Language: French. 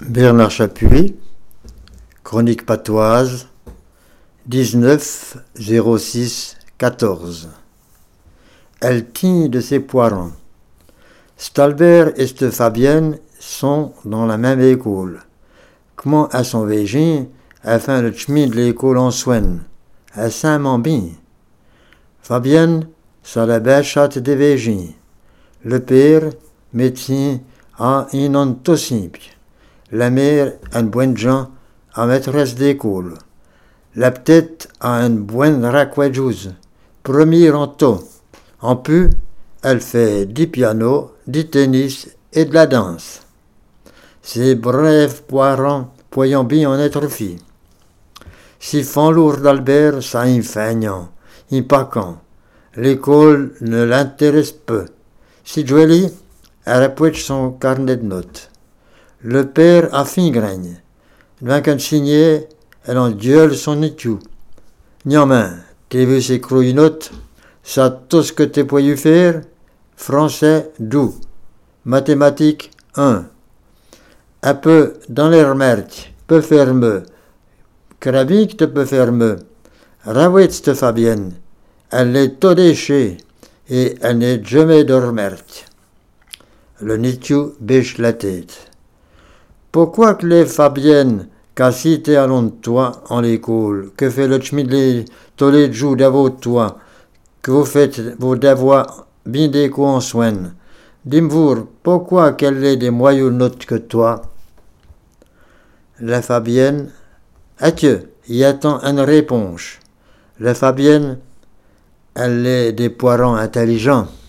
Bernard Chapuis, Chronique patoise, 19 06 14. Elle tient de ses poirons. Stalbert et cette Fabienne sont dans la même école. Comment à son végin, afin le chemin de l'école en soigne, à Saint-Mambin. Fabienne, ça la belle chatte des végins. Le père, médecin, a une ontosimple. La mère, une bonne gens, a maîtresse d'école. La petite a une bonne raquajouse, premier en tout. En plus, elle fait du piano, du tennis et de la danse. Ces brefs poirons poyant bien en être filles. Si font lourd d'Albert, ça infeignant, impacant. L'école ne l'intéresse peu. Si Jolie, elle appuie son carnet de notes. Le père a fin graine. Vainquant signé, elle en gueule son étui. Néanmoins, t'es vu ses notes, ça tout ce que t'es pu faire, français, doux. Mathématiques, 1. Un peu dans les remarques, peu fermeux. Krabique te peut fermeux. Ravouette Fabienne. Elle est tout déchée et elle n'est jamais de remarque. Le nitu bêche la tête. Pourquoi que les Fabiennes, qu'a cité à long de toi en l'école, que fait le chmidlé tous les jours de vos toi, que vous faites vos devoirs bien déco en soin. Dis-moi, pourquoi qu'elle ait des moyens notes que toi? La Fabienne, adieu, y attend une réponse. La Fabienne, elle est des poirons intelligents.